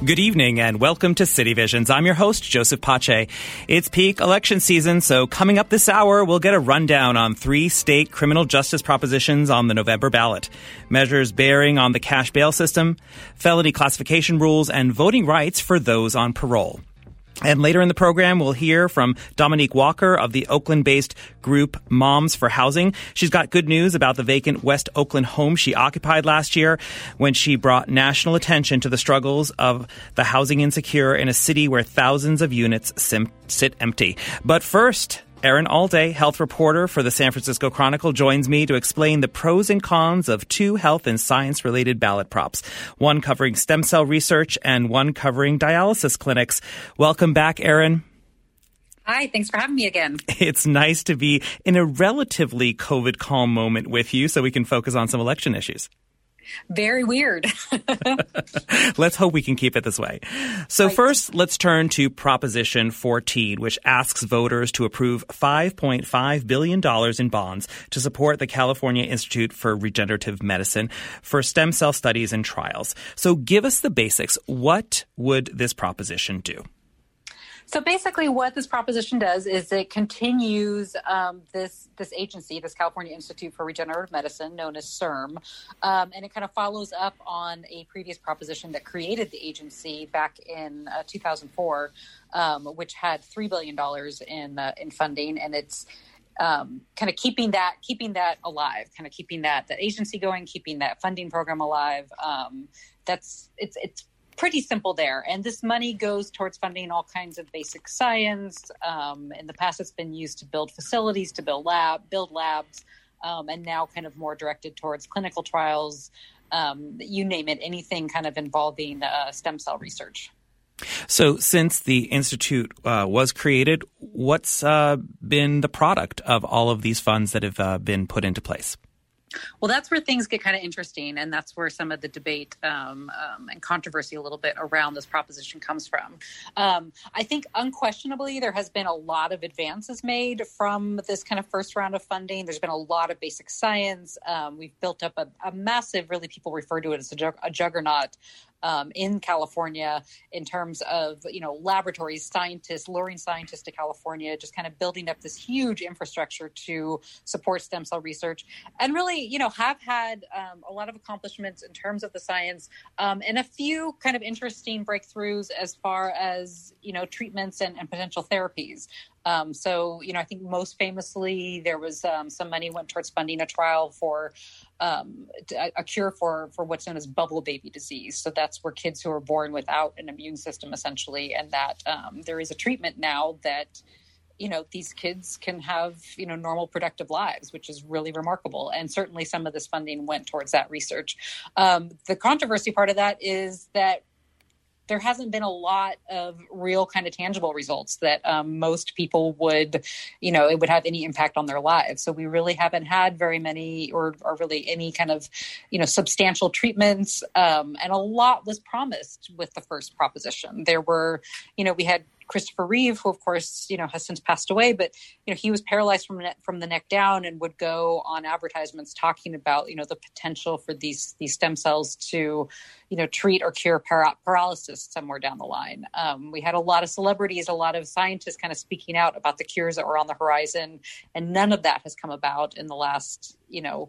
Good evening and welcome to City Visions. I'm your host, Joseph Pache. It's peak election season, so coming up this hour, we'll get a rundown on 3 state criminal justice propositions on the November ballot, measures bearing on the cash bail system, felony classification rules, and voting rights for those on parole. And later in the program, we'll hear from Dominique Walker of the Oakland-based group Moms for Housing. She's got good news about the vacant West Oakland home she occupied last year when she brought national attention to the struggles of the housing insecure in a city where thousands of units sit empty. But first, Erin Alday, health reporter for the San Francisco Chronicle, joins me to explain the pros and cons of 2 health and science-related ballot props, one covering stem cell research and one covering dialysis clinics. Welcome back, Erin. Hi, thanks for having me again. It's nice to be in a relatively COVID calm moment with you so we can focus on some election issues. Very weird. Let's hope we can keep it this way. So First, let's turn to Proposition 14, which asks voters to approve $5.5 billion in bonds to support the California Institute for Regenerative Medicine for stem cell studies and trials. So give us the basics. What would this proposition do? So basically what this proposition does is it continues this agency, this California Institute for Regenerative Medicine, known as CIRM, and it kind of follows up on a previous proposition that created the agency back in 2004, which had $3 billion in funding, and it's kind of keeping that alive, kind of keeping that agency going, keeping that funding program alive. It's pretty simple there. And this money goes towards funding all kinds of basic science. In the past, it's been used to build facilities, to build labs, and now kind of more directed towards clinical trials. You name it, anything kind of involving stem cell research. So since the Institute was created, what's been the product of all of these funds that have been put into place? Well, that's where things get kind of interesting, and that's where some of the debate and controversy a little bit around this proposition comes from. I think unquestionably there has been a lot of advances made from this kind of first round of funding. There's been a lot of basic science. We've built up a massive, really people refer to it as a juggernaut in California in terms of, laboratories, scientists, luring scientists to California, just kind of building up this huge infrastructure to support stem cell research, and really, have had a lot of accomplishments in terms of the science, and a few kind of interesting breakthroughs as far as, treatments and potential therapies. I think most famously, there was some money went towards funding a trial for a cure for what's known as bubble baby disease. So that's where kids who are born without an immune system, essentially, and that there is a treatment now that, these kids can have, normal productive lives, which is really remarkable. And certainly some of this funding went towards that research. The controversy part of that is that there hasn't been a lot of real kind of tangible results that most people would, it would have any impact on their lives. So we really haven't had very many or really any kind of, substantial treatments. And a lot was promised with the first proposition. There were, we had Christopher Reeve, who of course, has since passed away, but, he was paralyzed from the neck down and would go on advertisements talking about, the potential for these stem cells to, treat or cure paralysis somewhere down the line. We had a lot of celebrities, a lot of scientists kind of speaking out about the cures that were on the horizon, and none of that has come about in the last,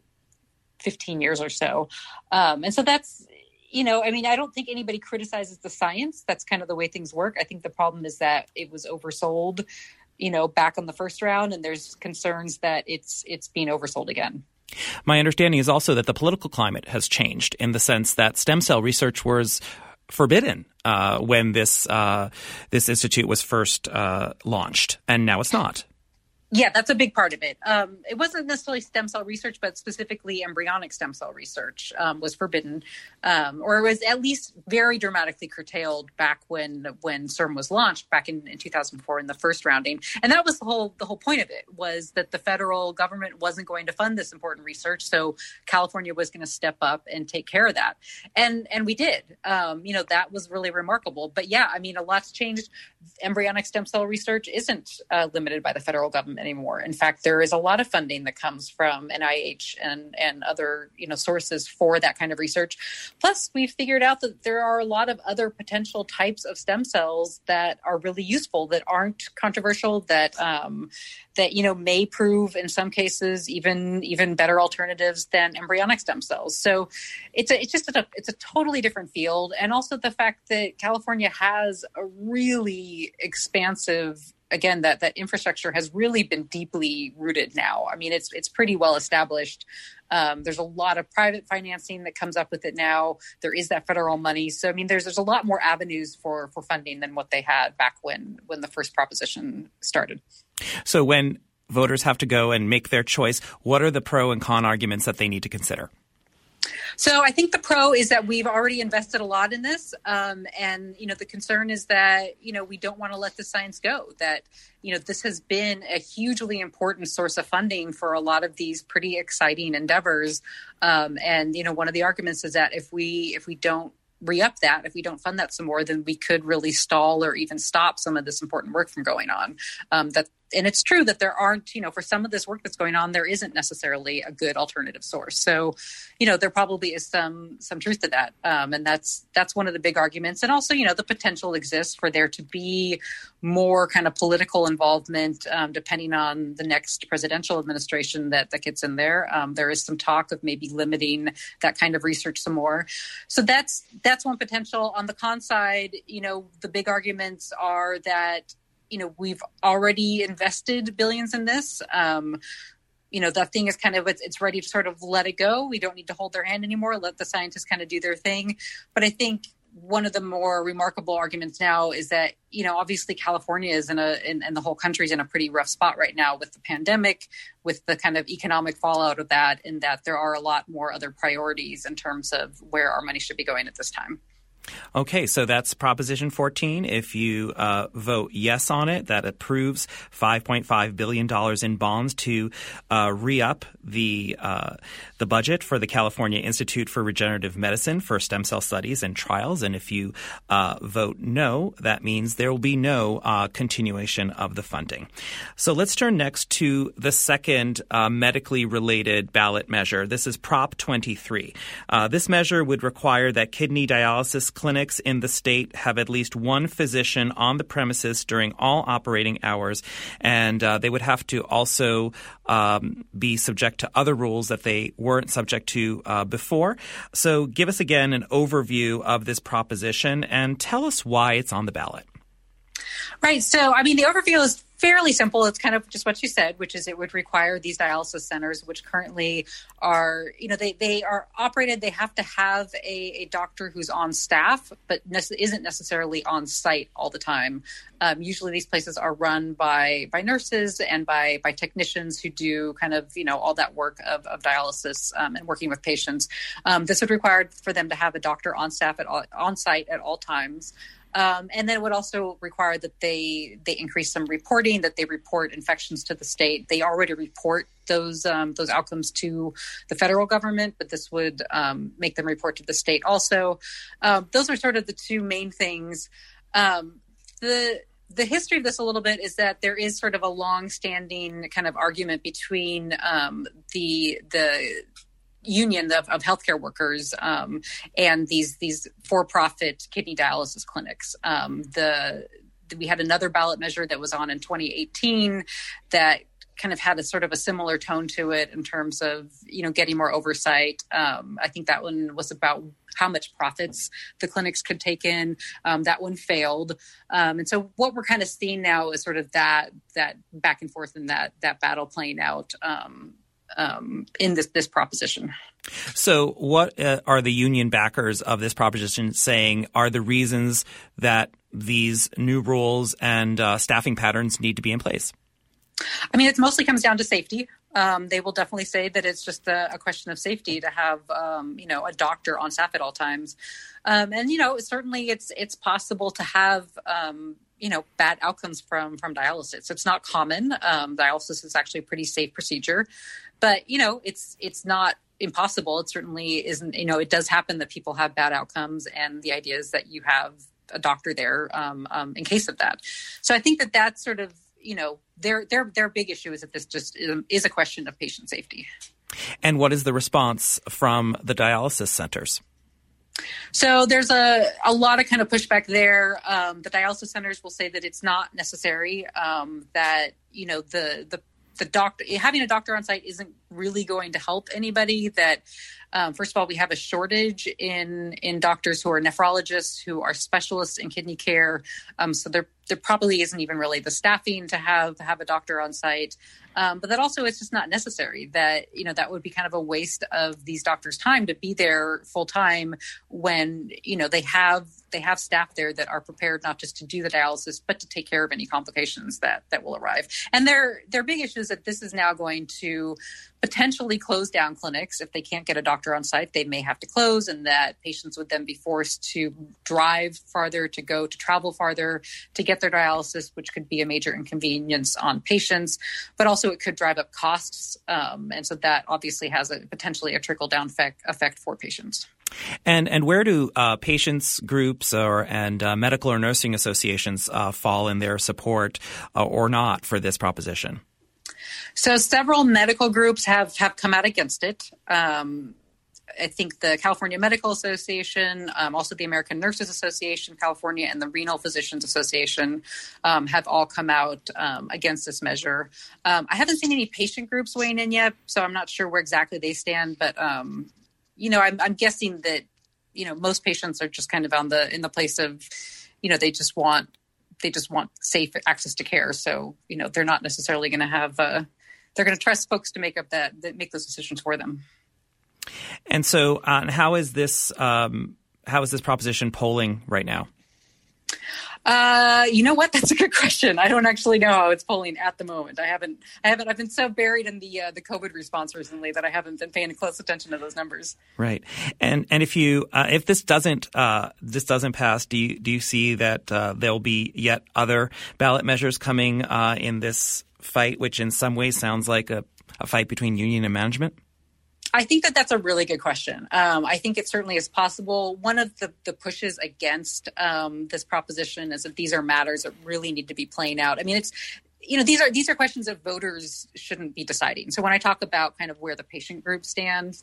15 years or so. And so that's, I don't think anybody criticizes the science. That's kind of the way things work. I think the problem is that it was oversold, back on the first round, and there's concerns that it's being oversold again. My understanding is also that the political climate has changed in the sense that stem cell research was forbidden when this institute was first launched, and now it's not. Yeah, that's a big part of it. It wasn't necessarily stem cell research, but specifically embryonic stem cell research was forbidden, or it was at least very dramatically curtailed back when CIRM was launched back in 2004 in the first rounding. And that was the whole point of it, was that the federal government wasn't going to fund this important research, so California was going to step up and take care of that. And we did. That was really remarkable. But yeah, a lot's changed. Embryonic stem cell research isn't limited by the federal government system anymore. In fact, there is a lot of funding that comes from NIH and other, sources for that kind of research. Plus, we've figured out that there are a lot of other potential types of stem cells that are really useful, that aren't controversial, that may prove in some cases even better alternatives than embryonic stem cells. So it's a totally different field. And also the fact that California has a really expansive, again, that infrastructure has really been deeply rooted now. I mean, it's pretty well established. There's a lot of private financing that comes up with it now. There is that federal money. So, I mean, there's a lot more avenues for funding than what they had back when the first proposition started. So when voters have to go and make their choice, what are the pro and con arguments that they need to consider? So I think the pro is that we've already invested a lot in this. And, the concern is that, we don't want to let the science go, that, this has been a hugely important source of funding for a lot of these pretty exciting endeavors. And, one of the arguments is that if we don't re-up that, if we don't fund that some more, then we could really stall or even stop some of this important work from going on. And it's true that there aren't, for some of this work that's going on, there isn't necessarily a good alternative source. So, there probably is some truth to that. And that's one of the big arguments. And also, the potential exists for there to be more kind of political involvement, depending on the next presidential administration that gets in there. There is some talk of maybe limiting that kind of research some more. So that's one potential. On the con side, the big arguments are that, we've already invested billions in this. That thing is kind of, it's ready to sort of let it go. We don't need to hold their hand anymore. Let the scientists kind of do their thing. But I think one of the more remarkable arguments now is that, obviously California is and the whole country is in a pretty rough spot right now with the pandemic, with the kind of economic fallout of that, and that there are a lot more other priorities in terms of where our money should be going at this time. Okay, so that's Proposition 14. If you vote yes on it, that approves $5.5 billion in bonds to re-up the budget for the California Institute for Regenerative Medicine for stem cell studies and trials. And if you vote no, that means there will be no continuation of the funding. So let's turn next to the second medically related ballot measure. This is Prop 23. This measure would require that kidney dialysis clinics in the state have at least one physician on the premises during all operating hours, and they would have to also be subject to other rules that they weren't subject to before. So give us again an overview of this proposition and tell us why it's on the ballot. Right. So, the overview is fairly simple. It's kind of just what you said, which is it would require these dialysis centers, which currently are, they are operated. They have to have a doctor who's on staff, but isn't necessarily on site all the time. Usually these places are run by nurses and by technicians who do kind of, all that work of dialysis and working with patients. This would require for them to have a doctor on staff on site at all times. And then it would also require that they increase some reporting, that they report infections to the state. They already report those outcomes to the federal government, but this would make them report to the state also. Those are sort of the two main things. The history of this a little bit is that there is sort of a long-standing kind of argument between the union of healthcare workers and these for-profit kidney dialysis clinics. We had another ballot measure that was on in 2018 that kind of had a sort of a similar tone to it in terms of, getting more oversight. I think that one was about how much profits the clinics could take in. That one failed. And so what we're kind of seeing now is sort of that back and forth and that battle playing out in this proposition. So what are the union backers of this proposition saying are the reasons that these new rules and staffing patterns need to be in place? It mostly comes down to safety. They will definitely say that it's just a question of safety to have, a doctor on staff at all times. Certainly it's possible to have, bad outcomes from dialysis. It's not common. Dialysis is actually a pretty safe procedure, but, it's not impossible. It certainly isn't, it does happen that people have bad outcomes, and the idea is that you have a doctor there in case of that. So I think that that's sort of their big issue is that this just is a question of patient safety. And what is the response from the dialysis centers? So there's a lot of kind of pushback there. The dialysis centers will say that it's not necessary, that, the doctor, having a doctor on site isn't really going to help anybody. That, first of all, we have a shortage in doctors who are nephrologists, who are specialists in kidney care. So there probably isn't even really the staffing to have a doctor on site. But that also it's just not necessary. That, that would be kind of a waste of these doctors' time to be there full time when, they have staff there that are prepared not just to do the dialysis, but to take care of any complications that will arrive. And their big issue is that this is now going to potentially close down clinics. If they can't get a doctor on site, they may have to close, and that patients would then be forced to drive farther, to travel farther to get their dialysis, which could be a major inconvenience on patients, but also it could drive up costs. And so that obviously has potentially a trickle-down effect for patients. And where do patients groups and medical or nursing associations fall in their support or not for this proposition? So several medical groups have come out against it. I think the California Medical Association, also the American Nurses Association, California, and the Renal Physicians Association have all come out against this measure. I haven't seen any patient groups weighing in yet, so I'm not sure where exactly they stand. But I'm guessing that most patients are just kind of in the place of they just want safe access to care. So they're not necessarily going to have they're going to trust folks to make those decisions for them. And so, how is this proposition polling right now? You know what? That's a good question. I don't actually know how it's polling at the moment. I've been so buried in the COVID response recently that I haven't been paying close attention to those numbers. Right. And if this doesn't pass, do you see that there'll be yet other ballot measures coming in this fight, which in some ways sounds like a fight between union and management? I think that's a really good question. I think it certainly is possible. One of the pushes against this proposition is that these are matters that really need to be playing out. I mean, it's these are questions that voters shouldn't be deciding. So when I talk about kind of where the patient group stands,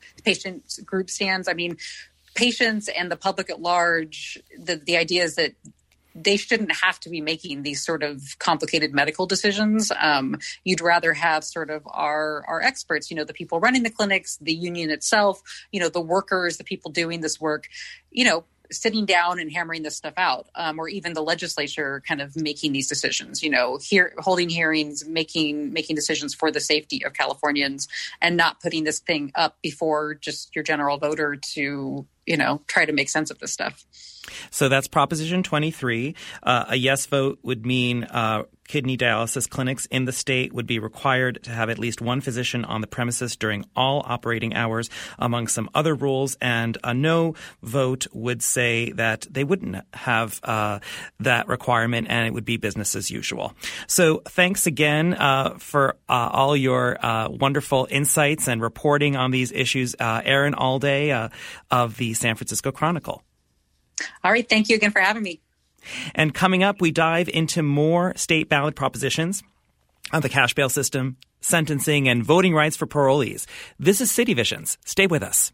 I mean, patients and the public at large, the idea is that they shouldn't have to be making these sort of complicated medical decisions. You'd rather have sort of our experts, the people running the clinics, the union itself, the workers, the people doing this work, sitting down and hammering this stuff out, or even the legislature kind of making these decisions, holding hearings, making decisions for the safety of Californians, and not putting this thing up before just your general voter to, try to make sense of this stuff. So that's Proposition 23. A yes vote would mean kidney dialysis clinics in the state would be required to have at least one physician on the premises during all operating hours, among some other rules. And a no vote would say that they wouldn't have that requirement and it would be business as usual. So thanks again for all your wonderful insights and reporting on these issues. Erin Allday of the San Francisco Chronicle. All right. Thank you again for having me. And coming up, we dive into more state ballot propositions on the cash bail system, sentencing, and voting rights for parolees. This is City Visions. Stay with us.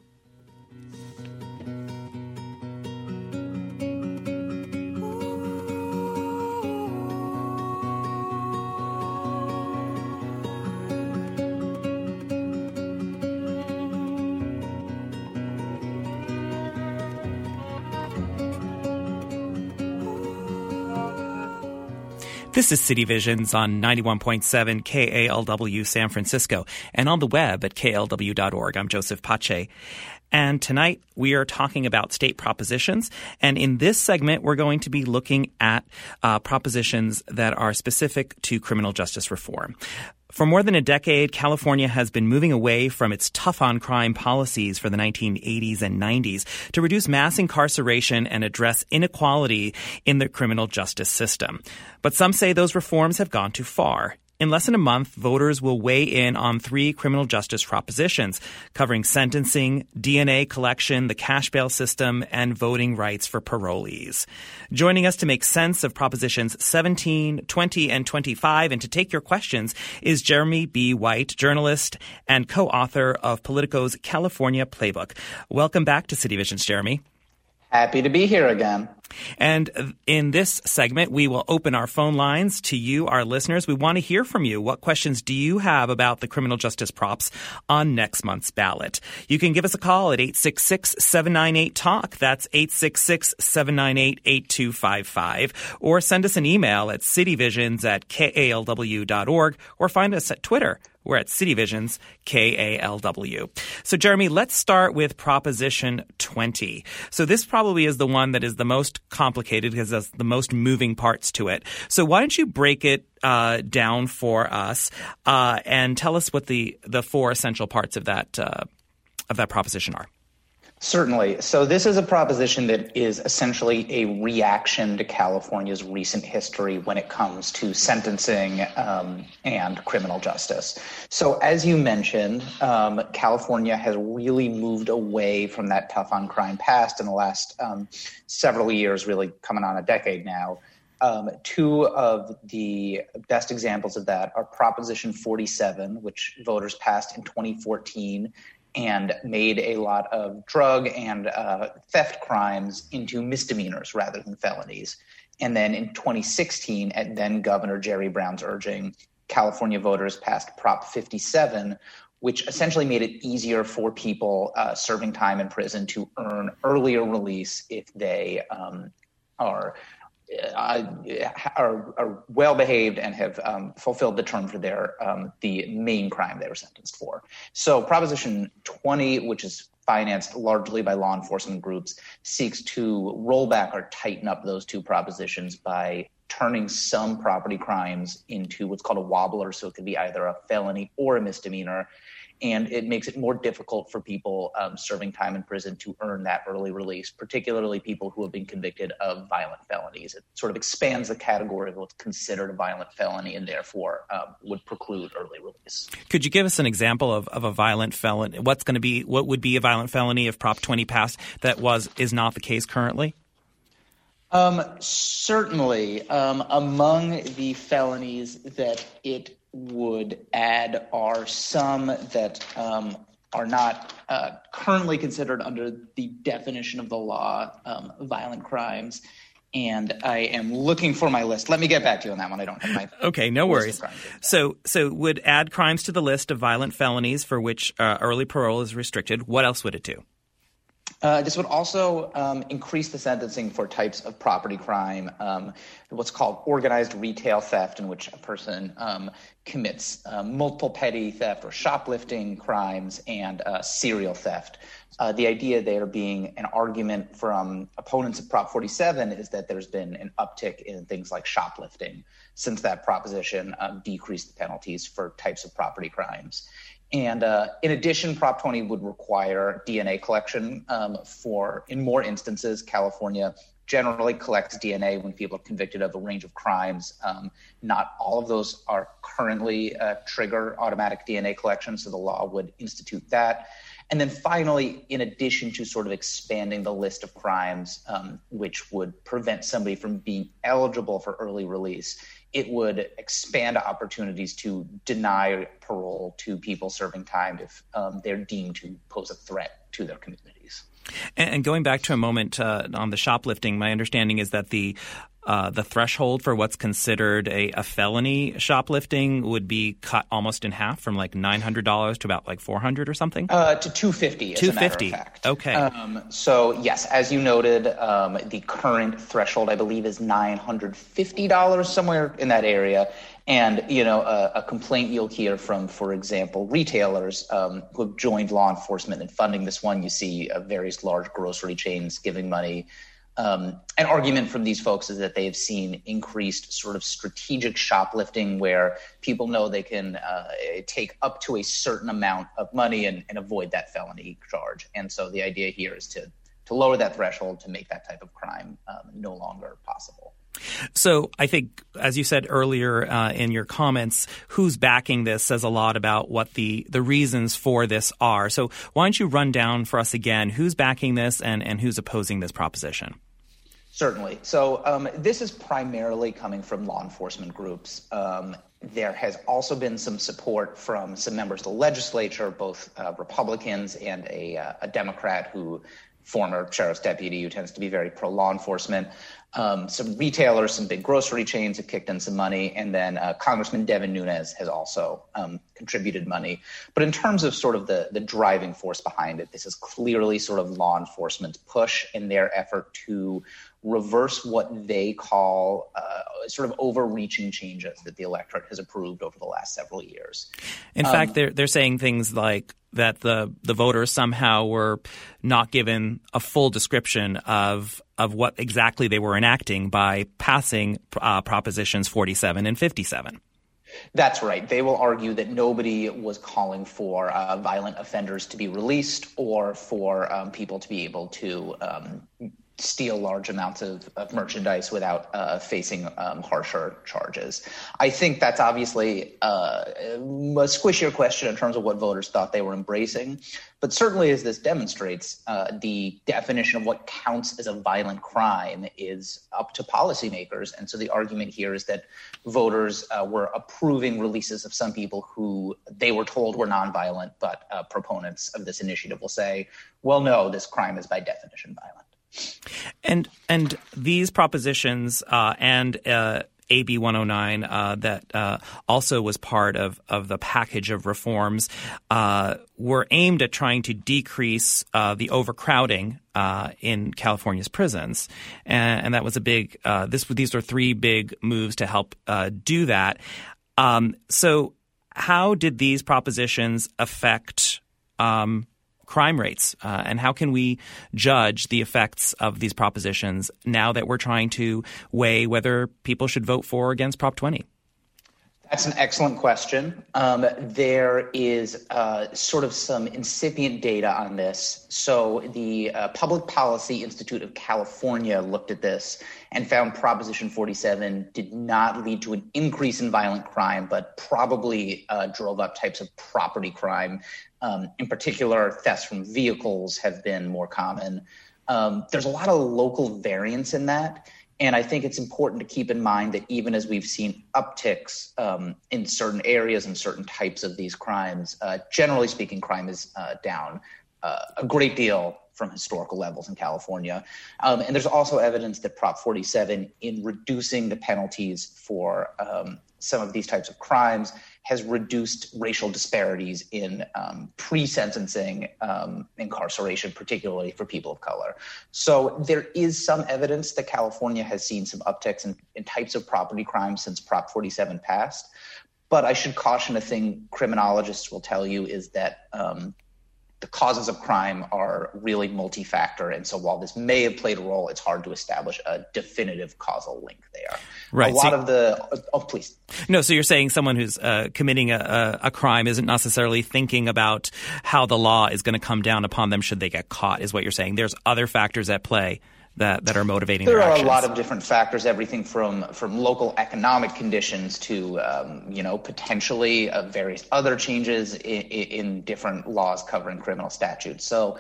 This is City Visions on 91.7 KALW San Francisco and on the web at klw.org. I'm Joseph Pache. And tonight we are talking about state propositions. And in this segment, we're going to be looking at propositions that are specific to criminal justice reform. For more than a decade, California has been moving away from its tough-on-crime policies for the 1980s and 90s to reduce mass incarceration and address inequality in the criminal justice system. But some say those reforms have gone too far. In less than a month, voters will weigh in on 3 criminal justice propositions covering sentencing, DNA collection, the cash bail system, and voting rights for parolees. Joining us to make sense of Propositions 17, 20, and 25 and to take your questions is Jeremy B. White, journalist and co-author of Politico's California Playbook. Welcome back to City Visions, Jeremy. Happy to be here again. And in this segment, we will open our phone lines to you, our listeners. We want to hear from you. What questions do you have about the criminal justice props on next month's ballot? You can give us a call at 866-798-TALK. That's 866-798-8255. Or send us an email at cityvisions@kalw.org or find us at Twitter. We're at CityVisions, KALW. So, Jeremy, let's start with Proposition 20. So this probably is the one that is the most complicated because there's the most moving parts to it. So why don't you break it down for us and tell us what the 4 essential parts of that proposition are? Certainly. So this is a proposition that is essentially a reaction to California's recent history when it comes to sentencing and criminal justice. So as you mentioned, California has really moved away from that tough on crime past in the last several years, really coming on a decade now. 2 of the best examples of that are Proposition 47, which voters passed in 2014, and made a lot of drug and theft crimes into misdemeanors rather than felonies. And then in 2016, at then Governor Jerry Brown's urging, California voters passed Prop 57, which essentially made it easier for people serving time in prison to earn earlier release if they are well behaved and have fulfilled the term for their the main crime they were sentenced for. So Proposition 20, which is financed largely by law enforcement groups, seeks to roll back or tighten up those 2 propositions by turning some property crimes into what's called a wobbler. So it could be either a felony or a misdemeanor. And it makes it more difficult for people serving time in prison to earn that early release, particularly people who have been convicted of violent felonies. It sort of expands the category of what's considered a violent felony and therefore would preclude early release. Could you give us an example of a violent felony? What would be a violent felony if Prop 20 passed that is not the case currently? Certainly. Among the felonies that it would add are some that are not currently considered under the definition of the law, violent crimes. And I am looking for my list. Let me get back to you on that one. I don't have my Okay, no worries. So would add crimes to the list of violent felonies for which early parole is restricted. What else would it do? This would also increase the sentencing for types of property crime, what's called organized retail theft, in which a person commits multiple petty theft or shoplifting crimes and serial theft. The idea there being an argument from opponents of Prop 47 is that there's been an uptick in things like shoplifting since that proposition decreased the penalties for types of property crimes. And in addition, Prop 20 would require DNA collection in more instances. California generally collects DNA when people are convicted of a range of crimes. Not all of those are currently trigger automatic DNA collection, so the law would institute that. And then finally, in addition to sort of expanding the list of crimes which would prevent somebody from being eligible for early release, it would expand opportunities to deny parole to people serving time if they're deemed to pose a threat to their communities. And going back to a moment on the shoplifting, my understanding is that the threshold for what's considered a felony shoplifting would be cut almost in half from like $900 to about like $400 or something? To $250, as a matter of fact. Okay. So, yes, as you noted, the current threshold, I believe, is $950, somewhere in that area. And, a complaint you'll hear from, for example, retailers who have joined law enforcement in funding this one. You see various large grocery chains giving money. An argument from these folks is that they have seen increased sort of strategic shoplifting where people know they can take up to a certain amount of money and avoid that felony charge. And so the idea here is to lower that threshold to make that type of crime no longer possible. So I think, as you said earlier in your comments, who's backing this says a lot about what the reasons for this are. So why don't you run down for us again who's backing this and who's opposing this proposition? Certainly. So this is primarily coming from law enforcement groups. There has also been some support from some members of the legislature, both Republicans and a Democrat former sheriff's deputy who tends to be very pro-law enforcement. Some retailers, some big grocery chains have kicked in some money, and then Congressman Devin Nunes has also contributed money. But in terms of sort of the driving force behind it, this is clearly sort of law enforcement's push in their effort to reverse what they call sort of overreaching changes that the electorate has approved over the last several years. In fact, they're saying things like that the voters somehow were not given a full description of what exactly they were enacting by passing Propositions 47 and 57. That's right. They will argue that nobody was calling for violent offenders to be released or for people to be able to steal large amounts of merchandise without facing harsher charges. I think that's obviously a squishier question in terms of what voters thought they were embracing. But certainly, as this demonstrates, the definition of what counts as a violent crime is up to policymakers. And so the argument here is that voters were approving releases of some people who they were told were nonviolent, but proponents of this initiative will say, well, no, this crime is by definition violent. And these propositions and AB 109 that also was part of the package of reforms were aimed at trying to decrease the overcrowding in California's prisons, and that was a big. These were three big moves to help do that. So, how did these propositions affect crime rates, and how can we judge the effects of these propositions now that we're trying to weigh whether people should vote for or against Prop 20? That's an excellent question. There is sort of some incipient data on this. So the Public Policy Institute of California looked at this and found Proposition 47 did not lead to an increase in violent crime, but probably drove up types of property crime. In particular, thefts from vehicles have been more common. There's a lot of local variance in that. And I think it's important to keep in mind that even as we've seen upticks in certain areas and certain types of these crimes, generally speaking, crime is down a great deal from historical levels in California. And there's also evidence that Prop 47, in reducing the penalties for some of these types of crimes, has reduced racial disparities in pre-sentencing incarceration, particularly for people of color. So there is some evidence that California has seen some upticks in types of property crime since Prop 47 passed. But I should caution, a thing criminologists will tell you is that the causes of crime are really multi-factor. And so while this may have played a role, it's hard to establish a definitive causal link there. Right. Please. No, so you're saying someone who's committing a crime isn't necessarily thinking about how the law is going to come down upon them should they get caught, is what you're saying. There's other factors at play that are motivating their actions. There are a lot of different factors, everything from local economic conditions to, potentially various other changes in different laws covering criminal statutes. So,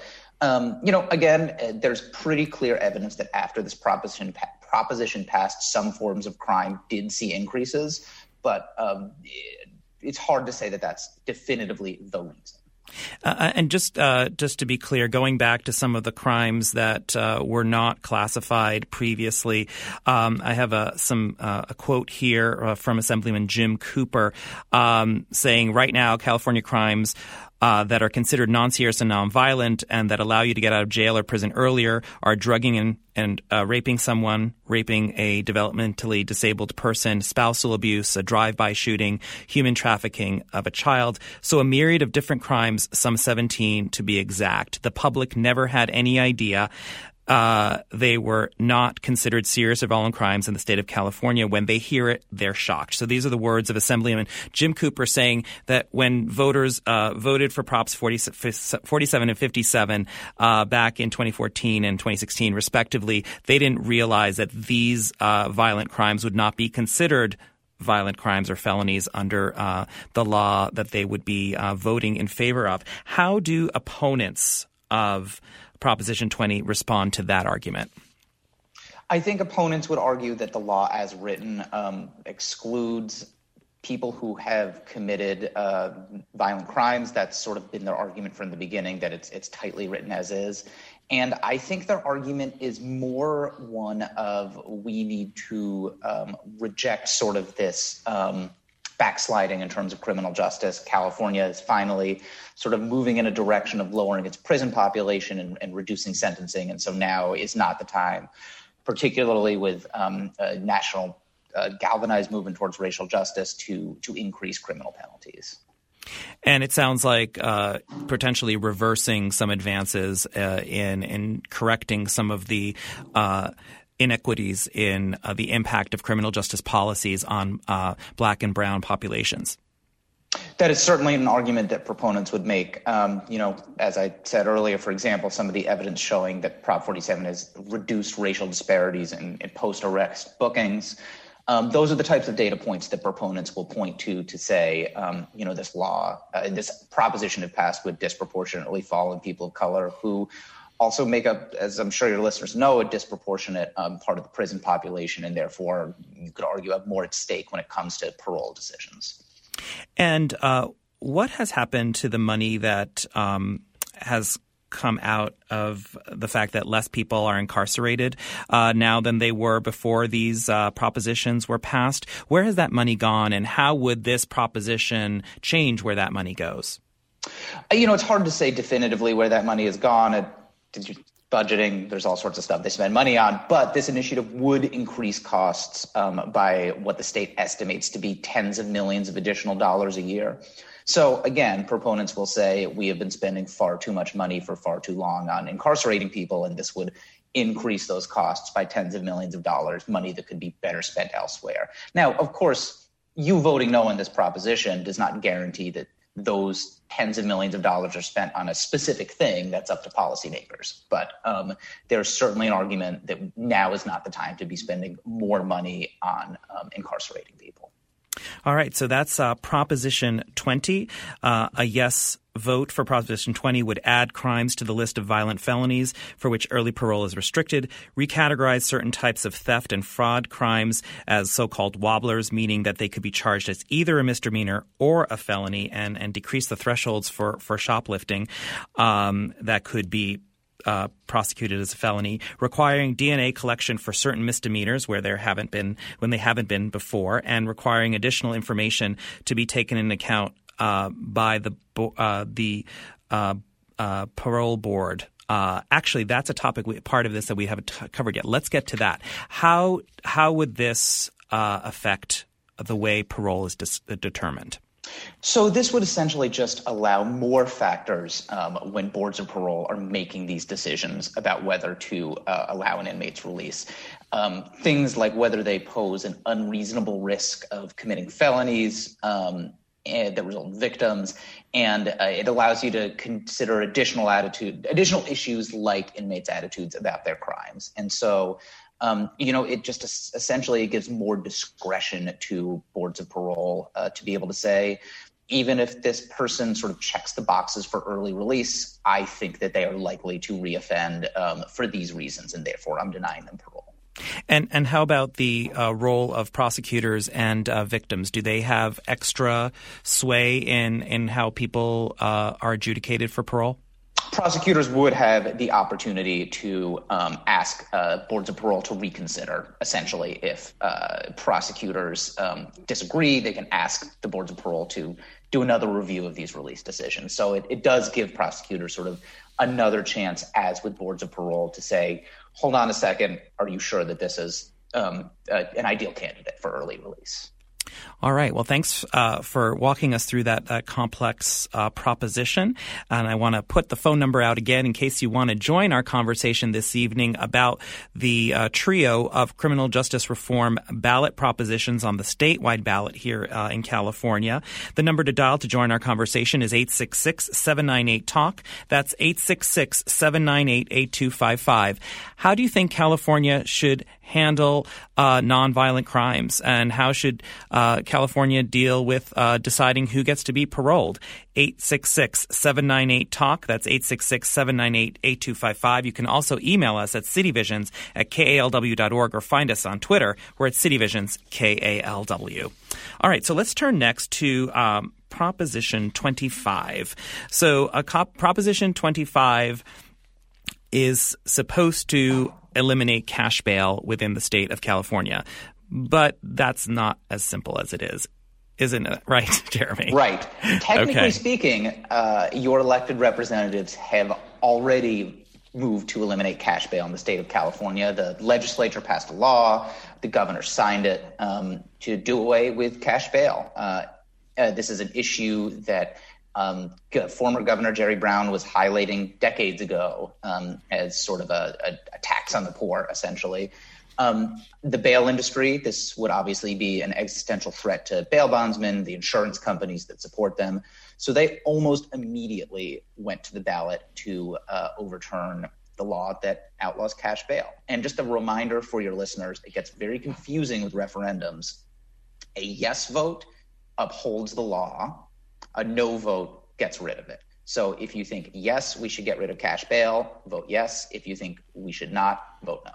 again, there's pretty clear evidence that after this proposition passed, some forms of crime did see increases, but it's hard to say that that's definitively the reason. And just to be clear, going back to some of the crimes that were not classified previously, I have a quote here from Assemblyman Jim Cooper saying, right now, California crimes that are considered non-serious and non-violent and that allow you to get out of jail or prison earlier are drugging and raping someone, raping a developmentally disabled person, spousal abuse, a drive-by shooting, human trafficking of a child. So a myriad of different crimes, some 17 to be exact. The public never had any idea they were not considered serious or violent crimes in the state of California. When they hear it, they're shocked. So these are the words of Assemblyman Jim Cooper saying that when voters voted for Props 47 and 57 back in 2014 and 2016, respectively, they didn't realize that these violent crimes would not be considered violent crimes or felonies under the law that they would be voting in favor of. How do opponents of Proposition 20 respond to that argument? I think opponents would argue that the law as written excludes people who have committed violent crimes. That's sort of been their argument from the beginning, that it's tightly written as is. And I think their argument is more one of we need to reject sort of this backsliding in terms of criminal justice. California is finally sort of moving in a direction of lowering its prison population and reducing sentencing. And so now is not the time, particularly with a national galvanized movement towards racial justice, to increase criminal penalties. And it sounds like potentially reversing some advances in correcting some of the inequities in the impact of criminal justice policies on Black and brown populations. That is certainly an argument that proponents would make. As I said earlier, for example, some of the evidence showing that Prop 47 has reduced racial disparities in post-arrest bookings. Those are the types of data points that proponents will point to say, this law, this proposition, if passed, would disproportionately fall on people of color who also make up, as I'm sure your listeners know, a disproportionate part of the prison population, and therefore you could argue have more at stake when it comes to parole decisions. And what has happened to the money that has come out of the fact that less people are incarcerated now than they were before these propositions were passed? Where has that money gone, and how would this proposition change where that money goes? It's hard to say definitively where that money has gone. Budgeting, there's all sorts of stuff they spend money on, but this initiative would increase costs by what the state estimates to be tens of millions of additional dollars a year. So again, proponents will say we have been spending far too much money for far too long on incarcerating people, and this would increase those costs by tens of millions of dollars, money that could be better spent elsewhere. Now, of course, you voting no on this proposition does not guarantee that those tens of millions of dollars are spent on a specific thing. That's up to policymakers. But there's certainly an argument that now is not the time to be spending more money on incarcerating people. All right. So that's Proposition 20. A yes vote for Proposition 20 would add crimes to the list of violent felonies for which early parole is restricted, recategorize certain types of theft and fraud crimes as so-called wobblers, meaning that they could be charged as either a misdemeanor or a felony, and decrease the thresholds for shoplifting that could be prosecuted as a felony, requiring DNA collection for certain misdemeanors when they haven't been before, and requiring additional information to be taken into account by the parole board. Actually, that's a topic part of this that we haven't covered yet. Let's get to that. How would this affect the way parole is determined? So this would essentially just allow more factors when boards of parole are making these decisions about whether to allow an inmate's release. Things like whether they pose an unreasonable risk of committing felonies that result in victims, and it allows you to consider additional issues like inmates' attitudes about their crimes. And so it just essentially gives more discretion to boards of parole to be able to say, even if this person sort of checks the boxes for early release, I think that they are likely to reoffend for these reasons, and therefore I'm denying them parole. And how about the role of prosecutors and victims? Do they have extra sway in how people are adjudicated for parole? Prosecutors would have the opportunity to ask boards of parole to reconsider. Essentially, if prosecutors disagree, they can ask the boards of parole to do another review of these release decisions. So it does give prosecutors sort of another chance, as with boards of parole, to say, hold on a second, are you sure that this is an ideal candidate for early release? All right. Well, thanks for walking us through that complex proposition. And I want to put the phone number out again in case you want to join our conversation this evening about the trio of criminal justice reform ballot propositions on the statewide ballot here in California. The number to dial to join our conversation is 866-798-TALK. That's 866-798-8255. How do you think California should handle nonviolent crimes, and how should California deal with deciding who gets to be paroled? 866-798-TALK. That's 866-798-8255. You can also email us at cityvisions@kalw.org or find us on Twitter. We're at cityvisions, KALW. All right, so let's turn next to Proposition 25. So Proposition 25 is supposed to eliminate cash bail within the state of California. But that's not as simple as it is. Isn't it? Right, Jeremy? Right. Technically speaking, your elected representatives have already moved to eliminate cash bail in the state of California. The legislature passed a law. The governor signed it to do away with cash bail. This is an issue that former Governor Jerry Brown was highlighting decades ago as sort of a tax on the poor, essentially. The bail industry, this would obviously be an existential threat to bail bondsmen, the insurance companies that support them. So they almost immediately went to the ballot to overturn the law that outlaws cash bail. And just a reminder for your listeners, it gets very confusing with referendums. A yes vote upholds the law. A no vote gets rid of it. So if you think, yes, we should get rid of cash bail, vote yes. If you think we should not, vote no.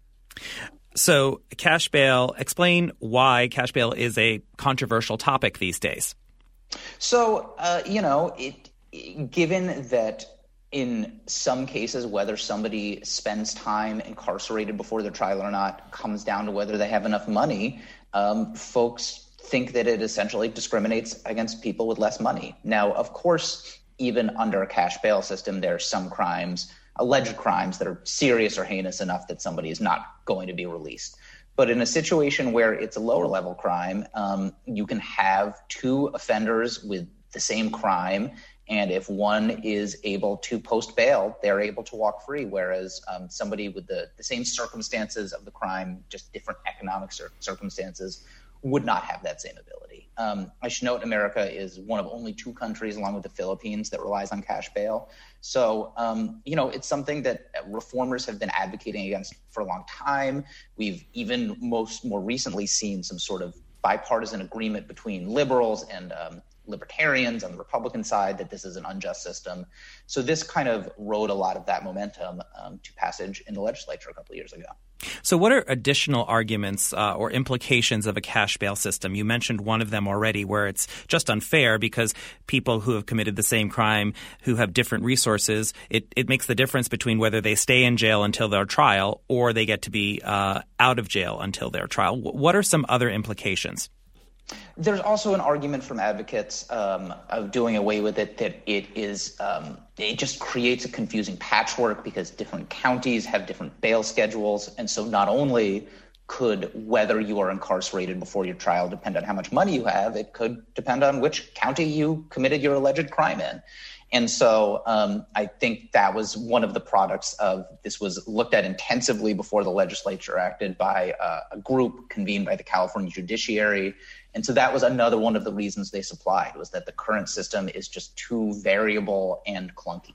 So cash bail, explain why cash bail is a controversial topic these days. So, given that in some cases, whether somebody spends time incarcerated before their trial or not comes down to whether they have enough money, folks think that it essentially discriminates against people with less money. Now, of course, even under a cash bail system, there are some crimes, alleged crimes, that are serious or heinous enough that somebody is not going to be released. But in a situation where it's a lower level crime, you can have two offenders with the same crime. And if one is able to post bail, they're able to walk free, whereas somebody with the same circumstances of the crime, just different economic circumstances, would not have that same ability. I should note America is one of only two countries, along with the Philippines, that relies on cash bail. So, it's something that reformers have been advocating against for a long time. We've even more recently seen some sort of bipartisan agreement between liberals and libertarians on the Republican side that this is an unjust system. So this kind of rode a lot of that momentum to passage in the legislature a couple of years ago. So what are additional arguments or implications of a cash bail system? You mentioned one of them already, where it's just unfair because people who have committed the same crime, who have different resources, it makes the difference between whether they stay in jail until their trial or they get to be out of jail until their trial. What are some other implications? There's also an argument from advocates of doing away with it, that it just creates a confusing patchwork because different counties have different bail schedules. And so not only could whether you are incarcerated before your trial depend on how much money you have, it could depend on which county you committed your alleged crime in. And so I think that was one of the products of this was looked at intensively before the legislature acted by a group convened by the California judiciary. And so that was another one of the reasons they supplied, was that the current system is just too variable and clunky.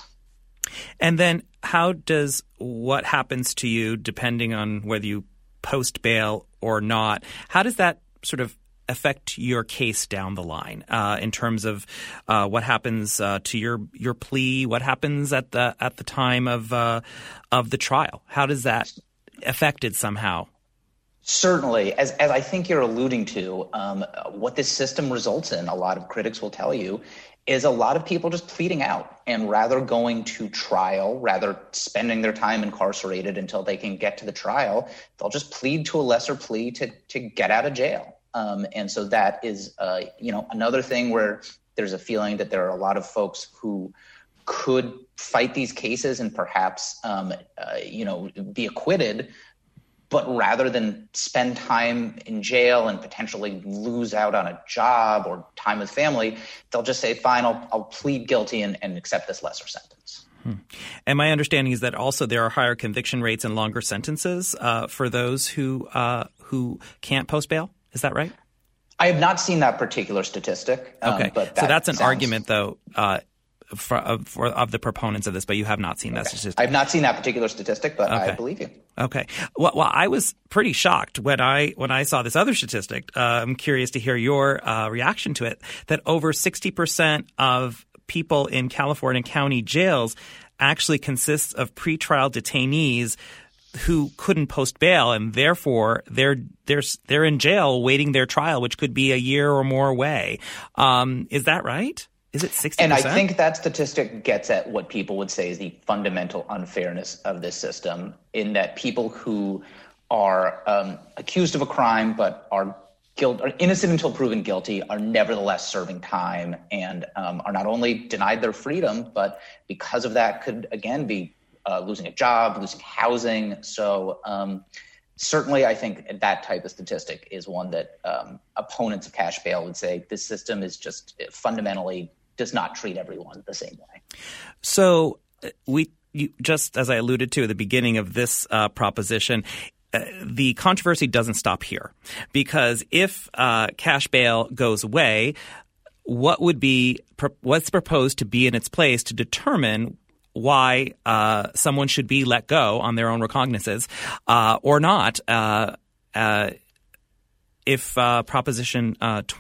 And then how does what happens to you, depending on whether you post bail or not, how does that sort of affect your case down the line in terms of what happens to your plea? What happens at the time of the trial? How does that affect it somehow? Certainly, as I think you're alluding to, what this system results in, a lot of critics will tell you, is a lot of people just pleading out, and rather going to trial, rather spending their time incarcerated until they can get to the trial, they'll just plead to a lesser plea to get out of jail. And so that is, another thing where there's a feeling that there are a lot of folks who could fight these cases and perhaps, be acquitted, But rather than spend time in jail and potentially lose out on a job or time with family, they'll just say, fine, I'll plead guilty and accept this lesser sentence. And my understanding is that also there are higher conviction rates and longer sentences for those who can't post bail. Is that right? I have not seen that particular statistic. Okay. But so that's an argument, though, of the proponents of this, but you have not seen that statistic. I have not seen that particular statistic, but I believe you. Okay. Well, I was pretty shocked when I saw this other statistic. I'm curious to hear your reaction to it, that over 60% of people in California county jails actually consists of pretrial detainees who couldn't post bail, and therefore they're in jail waiting their trial, which could be a year or more away. Is that right? Is it 60%? And I think that statistic gets at what people would say is the fundamental unfairness of this system, in that people who are accused of a crime but are innocent until proven guilty are nevertheless serving time and are not only denied their freedom, but because of that could, again, be losing a job, losing housing. So certainly I think that type of statistic is one that opponents of cash bail would say this system is just fundamentally does not treat everyone the same way. So just as I alluded to at the beginning of this proposition, the controversy doesn't stop here, because if cash bail goes away, what's proposed to be in its place to determine why someone should be let go on their own recognizances or not if Proposition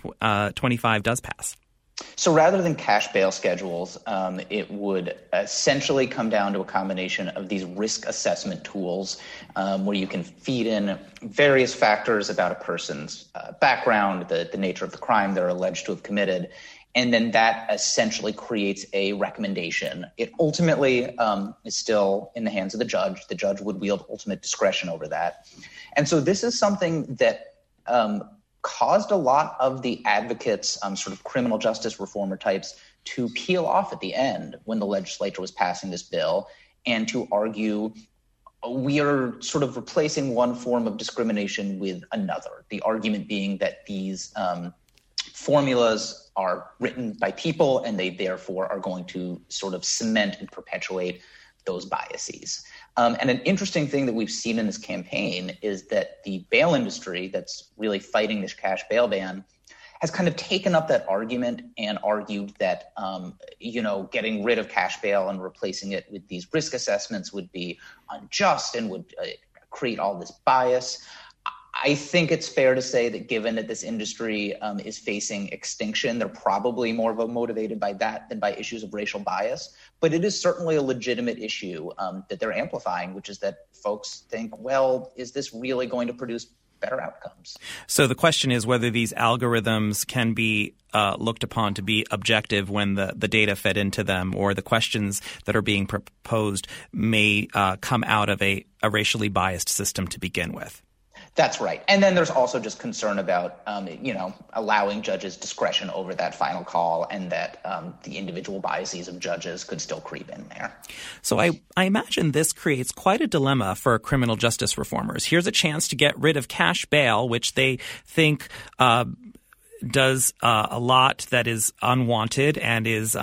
25 does pass? So rather than cash bail schedules, it would essentially come down to a combination of these risk assessment tools where you can feed in various factors about a person's background, the nature of the crime they're alleged to have committed, and then that essentially creates a recommendation. It ultimately is still in the hands of the judge. The judge would wield ultimate discretion over that. And so this is something that caused a lot of the advocates, sort of criminal justice reformer types, to peel off at the end when the legislature was passing this bill and to argue we are sort of replacing one form of discrimination with another. The argument being that these formulas are written by people and they therefore are going to sort of cement and perpetuate those biases. And an interesting thing that we've seen in this campaign is that the bail industry that's really fighting this cash bail ban has kind of taken up that argument and argued that, getting rid of cash bail and replacing it with these risk assessments would be unjust and would create all this bias. I think it's fair to say that given that this industry is facing extinction, they're probably more motivated by that than by issues of racial bias. But it is certainly a legitimate issue that they're amplifying, which is that folks think, well, is this really going to produce better outcomes? So the question is whether these algorithms can be looked upon to be objective when the data fed into them, or the questions that are being proposed may come out of a racially biased system to begin with. That's right. And then there's also just concern about, allowing judges discretion over that final call, and that the individual biases of judges could still creep in there. So I imagine this creates quite a dilemma for criminal justice reformers. Here's a chance to get rid of cash bail, which they think does a lot that is unwanted and is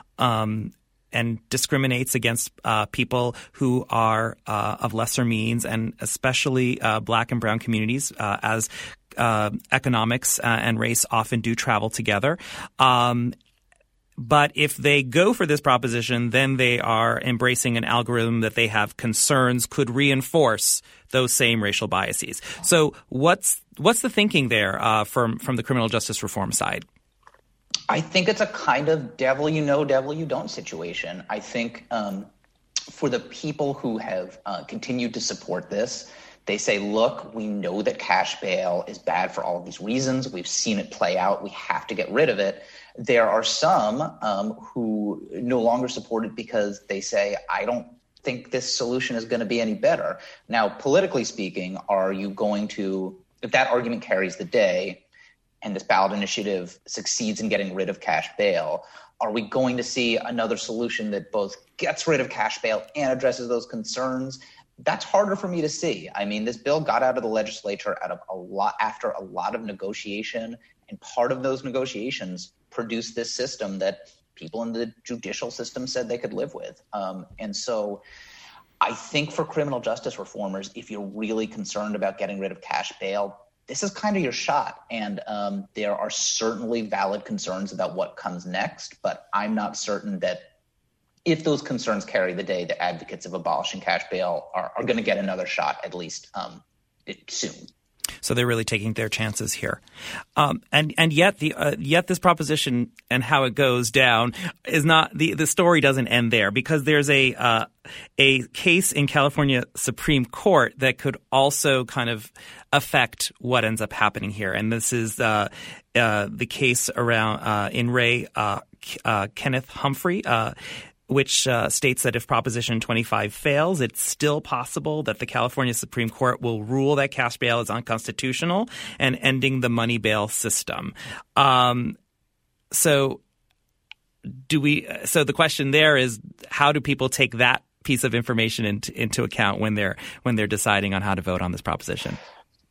and discriminates against people who are of lesser means, and especially Black and brown communities, as economics and race often do travel together. But if they go for this proposition, then they are embracing an algorithm that they have concerns could reinforce those same racial biases. So what's the thinking there from the criminal justice reform side? I think it's a kind of devil you know, devil you don't situation. I think for the people who have continued to support this, they say, look, we know that cash bail is bad for all of these reasons. We've seen it play out. We have to get rid of it. There are some who no longer support it because they say, I don't think this solution is going to be any better. Now, politically speaking, are you going to, if that argument carries the day, and this ballot initiative succeeds in getting rid of cash bail, are we going to see another solution that both gets rid of cash bail and addresses those concerns? That's harder for me to see. I mean, this bill got out of the legislature after a lot of negotiation, and part of those negotiations produced this system that people in the judicial system said they could live with. And so I think for criminal justice reformers, if you're really concerned about getting rid of cash bail, this is kind of your shot. And there are certainly valid concerns about what comes next, but I'm not certain that if those concerns carry the day, the advocates of abolishing cash bail are going to get another shot, at least soon. So they're really taking their chances here, and yet this proposition and how it goes down is not the story doesn't end there, because there's a case in California Supreme Court that could also kind of affect what ends up happening here, and this is the case around in Ray Kenneth Humphrey. Which states that if Proposition 25 fails, it's still possible that the California Supreme Court will rule that cash bail is unconstitutional and ending the money bail system. So the question there is, how do people take that piece of information into account when they're deciding on how to vote on this proposition?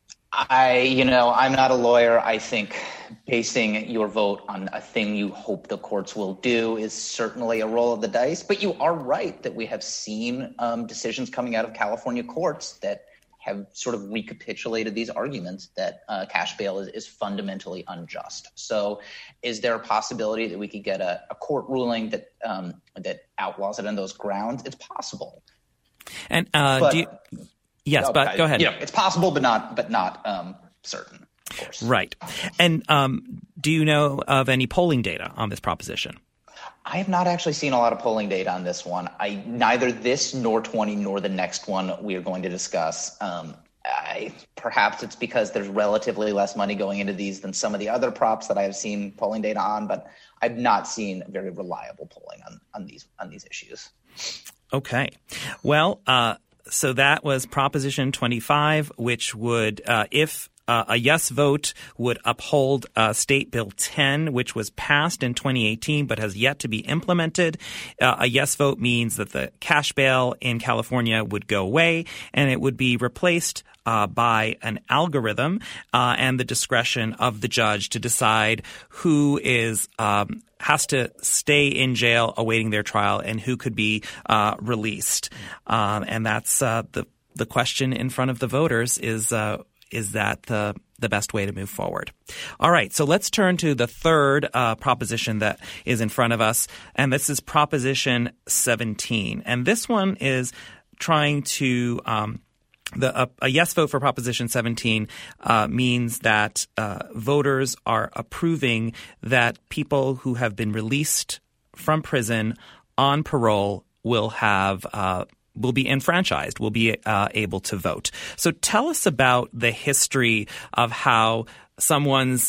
I'm not a lawyer. I think basing your vote on a thing you hope the courts will do is certainly a roll of the dice. But you are right that we have seen decisions coming out of California courts that have sort of recapitulated these arguments that cash bail is fundamentally unjust. So is there a possibility that we could get a court ruling that outlaws it on those grounds? It's possible. And Yes, but go ahead. It's possible, but not certain, of course. Right. And do you know of any polling data on this proposition? I have not actually seen a lot of polling data on this one. Neither this nor 20 nor the next one we are going to discuss. Perhaps it's because there's relatively less money going into these than some of the other props that I have seen polling data on, but I've not seen very reliable polling on these issues. Okay. Well, so that was Proposition 25, which would, if a yes vote, would uphold State Bill 10, which was passed in 2018 but has yet to be implemented. A yes vote means that the cash bail in California would go away and it would be replaced by an algorithm and the discretion of the judge to decide who has to stay in jail awaiting their trial and who could be released. And that's the question in front of the voters is that the best way to move forward? All right, so let's turn to the third proposition that is in front of us, and this is Proposition 17. And this one is trying to a yes vote for Proposition 17 means that voters are approving that people who have been released from prison on parole will be enfranchised, will be able to vote. So tell us about the history of how someone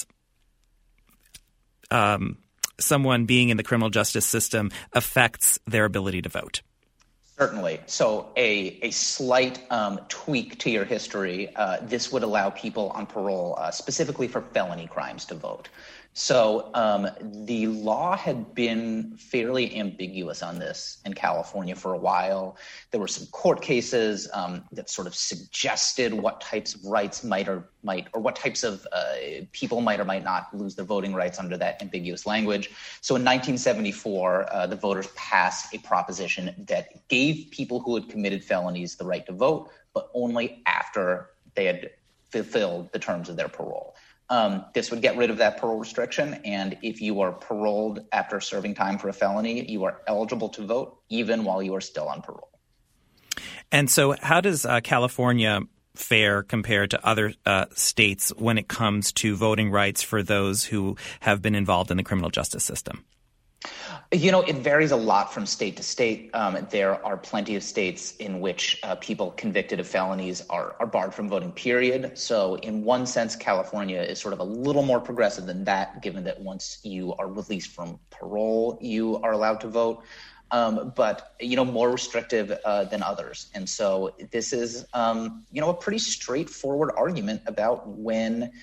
being in the criminal justice system affects their ability to vote. Certainly. So a slight tweak to your history, this would allow people on parole, specifically for felony crimes, to vote. So the law had been fairly ambiguous on this in California for a while. There were some court cases that sort of suggested what types of rights or what types of people might or might not lose their voting rights under that ambiguous language. So in 1974, the voters passed a proposition that gave people who had committed felonies the right to vote, but only after they had fulfilled the terms of their parole. This would get rid of that parole restriction, and if you are paroled after serving time for a felony, you are eligible to vote even while you are still on parole. And so how does California fare compared to other states when it comes to voting rights for those who have been involved in the criminal justice system? It varies a lot from state to state. There are plenty of states in which people convicted of felonies are barred from voting, period. So in one sense, California is sort of a little more progressive than that, given that once you are released from parole, you are allowed to vote. But more restrictive than others. And so this is, a pretty straightforward argument about when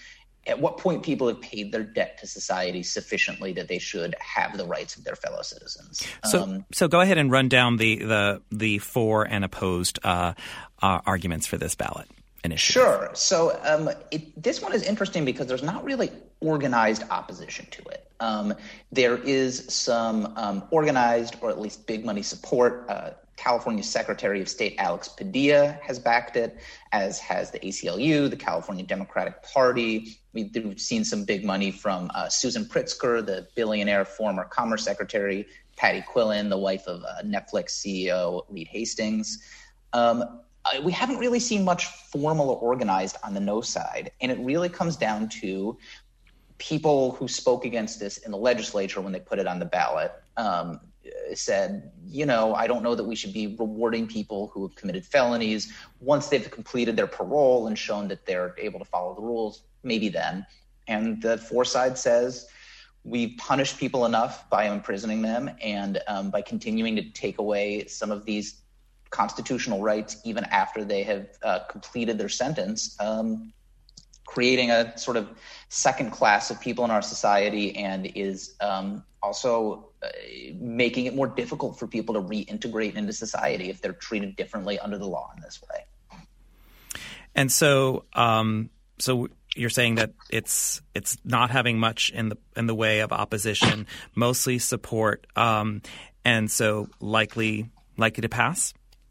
at what point people have paid their debt to society sufficiently that they should have the rights of their fellow citizens. So go ahead and run down the for and opposed arguments for this ballot initiative. Sure. So this one is interesting because there's not really organized opposition to it. There is some organized or at least big money support. California Secretary of State Alex Padilla has backed it, as has the ACLU, the California Democratic Party. We've seen some big money from Susan Pritzker, the billionaire former Commerce Secretary, Patty Quillen, the wife of Netflix CEO Reed Hastings. We haven't really seen much formal or organized on the no side, and it really comes down to people who spoke against this in the legislature when they put it on the ballot. Said, I don't know that we should be rewarding people who have committed felonies once they've completed their parole and shown that they're able to follow the rules, maybe then. And the for side says we've punished people enough by imprisoning them and by continuing to take away some of these constitutional rights even after they have completed their sentence, creating a sort of second class of people in our society, and is also making it more difficult for people to reintegrate into society if they're treated differently under the law in this way. And so you're saying that it's not having much in the way of opposition, mostly support, and so likely to pass?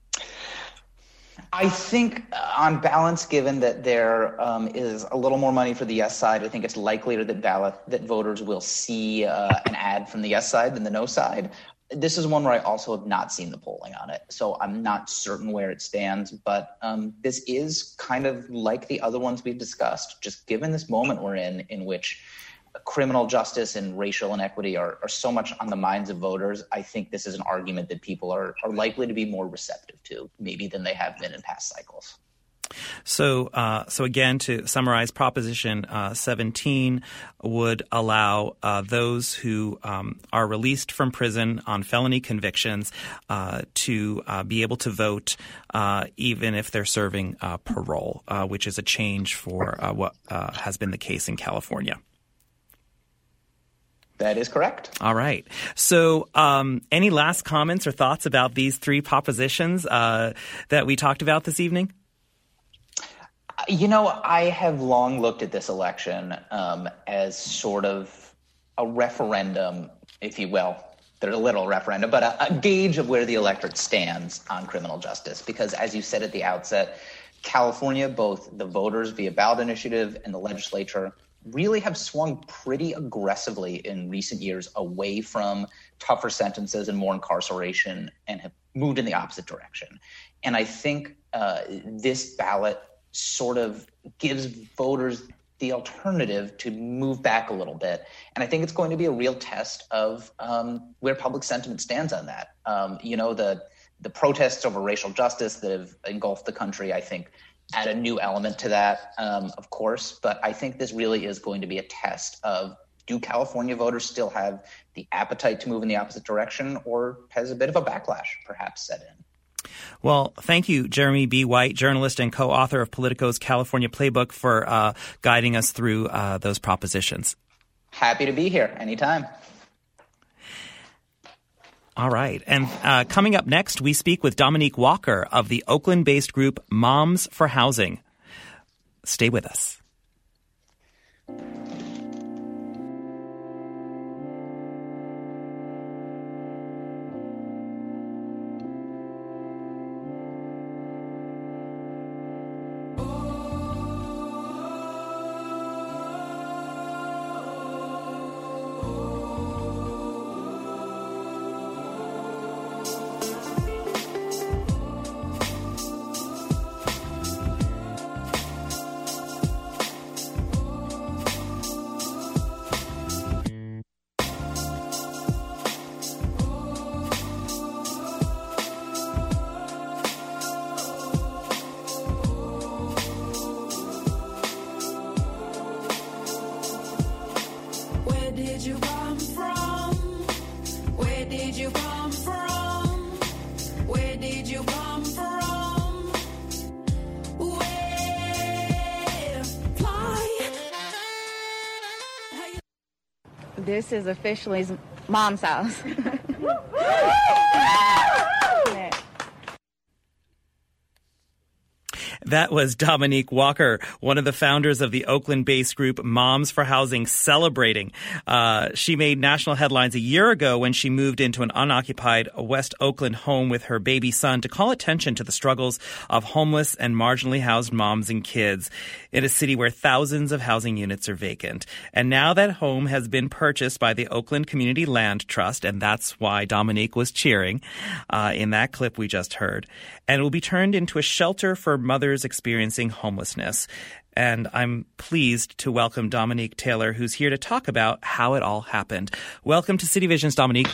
I think on balance, given that there is a little more money for the yes side, I think it's likelier that voters will see an ad from the yes side than the no side. This is one where I also have not seen the polling on it, so I'm not certain where it stands. But this is kind of like the other ones we've discussed, just given this moment we're in which criminal justice and racial inequity are so much on the minds of voters. I think this is an argument that people are likely to be more receptive to, maybe than they have been in past cycles. So again, to summarize, Proposition 17 would allow those who are released from prison on felony convictions to be able to vote even if they're serving parole, which is a change for what has been the case in California. That is correct. All right. So any last comments or thoughts about these three propositions that we talked about this evening? I have long looked at this election as sort of a referendum, if you will. There's a little referendum, but a gauge of where the electorate stands on criminal justice. Because as you said at the outset, California, both the voters via ballot initiative and the legislature, really have swung pretty aggressively in recent years away from tougher sentences and more incarceration and have moved in the opposite direction. And I think this ballot sort of gives voters the alternative to move back a little bit. And I think it's going to be a real test of where public sentiment stands on that. The protests over racial justice that have engulfed the country, I think, add a new element to that, of course. But I think this really is going to be a test of, do California voters still have the appetite to move in the opposite direction, or has a bit of a backlash perhaps set in? Well, thank you, Jeremy B. White, journalist and co-author of Politico's California Playbook, for guiding us through those propositions. Happy to be here anytime. All right. And coming up next, we speak with Dominique Walker of the Oakland-based group Moms for Housing. Stay with us. This is officially Mom's house. That was Dominique Walker, one of the founders of the Oakland-based group Moms for Housing, celebrating. She made national headlines a year ago when she moved into an unoccupied West Oakland home with her baby son to call attention to the struggles of homeless and marginally housed moms and kids in a city where thousands of housing units are vacant. And now that home has been purchased by the Oakland Community Land Trust, and that's why Dominique was cheering in that clip we just heard, and will be turned into a shelter for mothers experiencing homelessness. And I'm pleased to welcome Dominique Taylor, who's here to talk about how it all happened. Welcome to City Visions, Dominique.